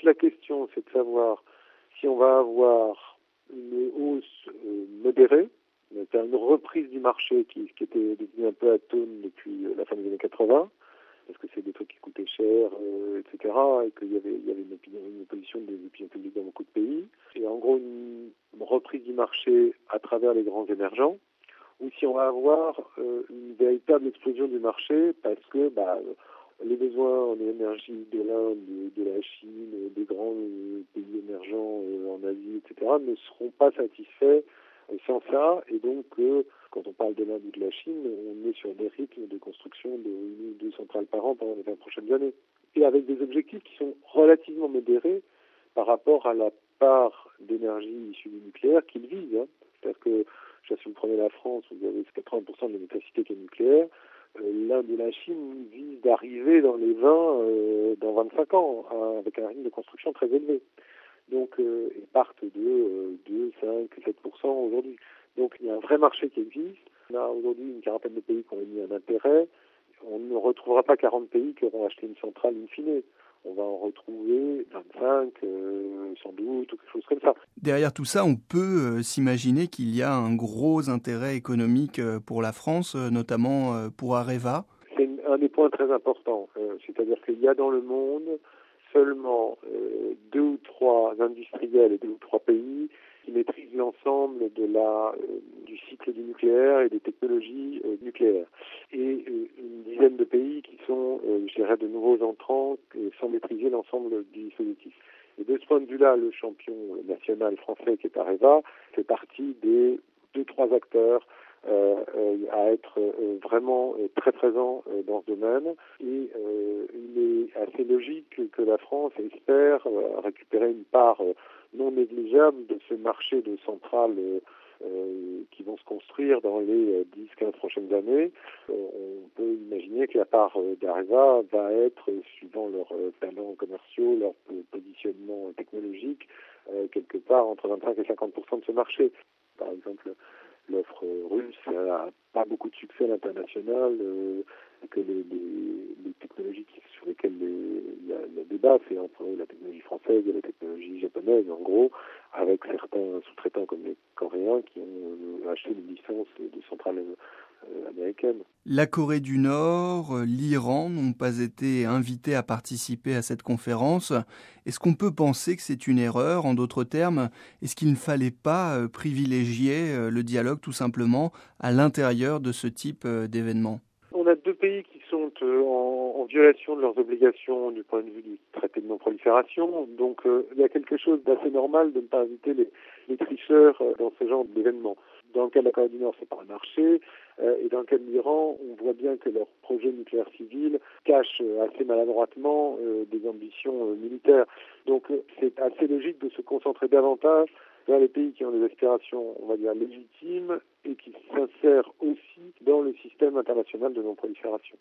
toute la question, c'est de savoir si on va avoir une hausse modérée, c'est-à-dire une reprise du marché qui était devenu un peu atone depuis la fin des années 80, parce que c'est des trucs qui coûtaient cher, etc., et qu'il y avait une opposition des opinions publiques dans beaucoup de pays. Et en gros, une reprise du marché à travers les grands émergents, ou si on va avoir une véritable explosion du marché, parce que les besoins en énergie de l'Inde, de la Chine, des grands pays émergents en Asie, etc., ne seront pas satisfaits sans ça. Et donc, quand on parle de l'Inde ou de la Chine, on est sur des rythmes de construction de 1 ou 2 centrales par an pendant les 20 prochaines années. Et avec des objectifs qui sont relativement modérés par rapport à la part d'énergie issue du nucléaire qu'ils visent. C'est-à-dire que, si vous prenez la France, vous avez 80% de l'électricité qui est nucléaire. L'Inde et la Chine visent d'arriver dans les 20 dans 25 ans, avec un rythme de construction très élevé. Donc, ils partent de 2, 5, 7% aujourd'hui. Donc, il y a un vrai marché qui existe. On a aujourd'hui une quarantaine de pays qui ont émis un intérêt. On ne retrouvera pas 40 pays qui auront acheté une centrale in fine. On va en retrouver 25, sans doute, ou quelque chose comme ça. Derrière tout ça, on peut s'imaginer qu'il y a un gros intérêt économique pour la France, notamment pour Areva. C'est un des points très importants. C'est-à-dire qu'il y a dans le monde seulement 2 ou 3 industriels et 2 ou 3 pays qui maîtrisent l'ensemble du cycle du nucléaire et des technologies nucléaires. Et une dizaine de pays qui sont, de nouveaux entrants sans maîtriser l'ensemble du dispositif. Et de ce point de vue-là, le champion national français qui est Areva fait partie des 2-3 acteurs à être vraiment très présent dans ce domaine. Et il est assez logique que la France espère récupérer une part non négligeable de ce marché de centrales qui vont se construire dans les 10-15 prochaines années. On peut imaginer que la part d'Areva va être, suivant leurs talents commerciaux, leur positionnement technologique, quelque part entre 25 et 50% de ce marché. Par exemple, l'offre russe n'a pas beaucoup de succès à l'international, que les technologies sur lesquelles il y a le débat, c'est entre la technologie française et la technologie japonaise, en gros, avec certains sous-traitants comme les Coréens qui ont acheté une licence de centrales américaines. La Corée du Nord, l'Iran n'ont pas été invités à participer à cette conférence. Est-ce qu'on peut penser que c'est une erreur? En d'autres termes, est-ce qu'il ne fallait pas privilégier le dialogue tout simplement à l'intérieur de ce type d'événement? On a 2 pays qui sont en violation de leurs obligations du point de vue du traité de non-prolifération. Donc il y a quelque chose d'assez normal de ne pas inviter les tricheurs dans ce genre d'événements. Dans le cas de la Corée du Nord, c'est pas un marché. Et dans le cas de l'Iran, on voit bien que leur projet nucléaire civil cache assez maladroitement des ambitions militaires. Donc c'est assez logique de se concentrer davantage vers les pays qui ont des aspirations, on va dire, légitimes et qui s'insèrent aussi dans le système international de non-prolifération.